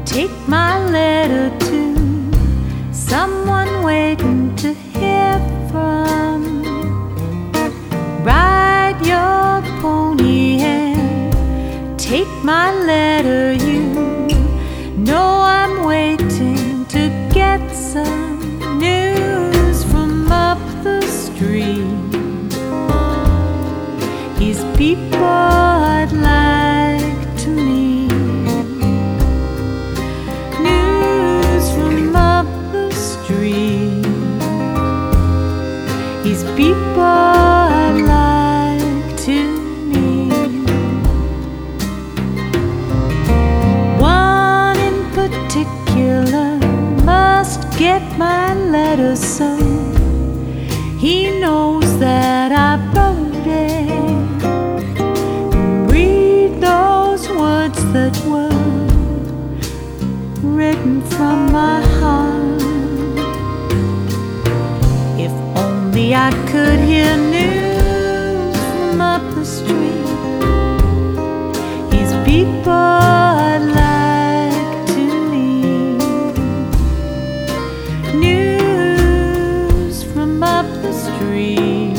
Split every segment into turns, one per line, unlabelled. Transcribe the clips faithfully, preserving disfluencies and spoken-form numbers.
take my letter to someone waiting to hear from. Ride your pony and take my letter. You know I'm waiting to get some news from up the street. These people I'd like to meet. News from up the street. These people I'd like to meet. One in particular must get my letter, so he knows that I wrote it. Read those words that were written from my heart. If only I could hear news from up the street. These people I'd like to meet. News from up the street.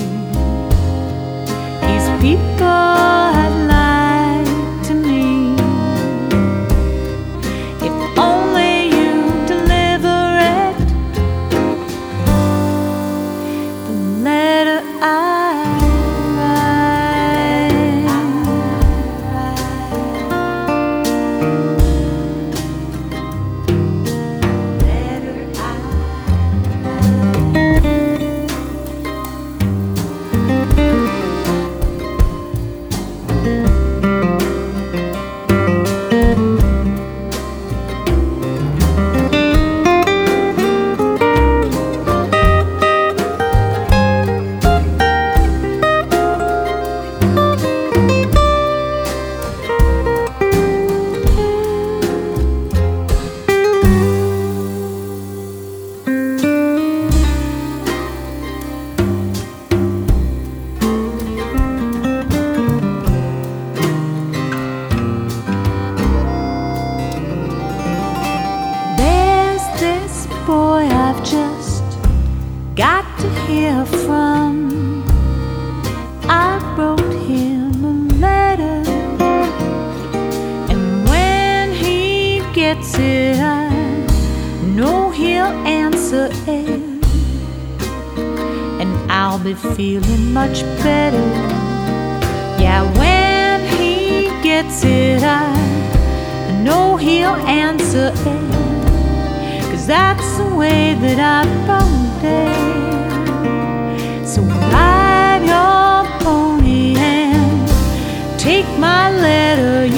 These people I'd like to meet. If only you deliver it, the letter I boy I've just got to hear from. I wrote him a letter, and when he gets it, I know he'll answer it, and I'll be feeling much better. Yeah, when he gets it, I know he'll answer it. That's the way that I wrote it. So ride your pony and take my letter.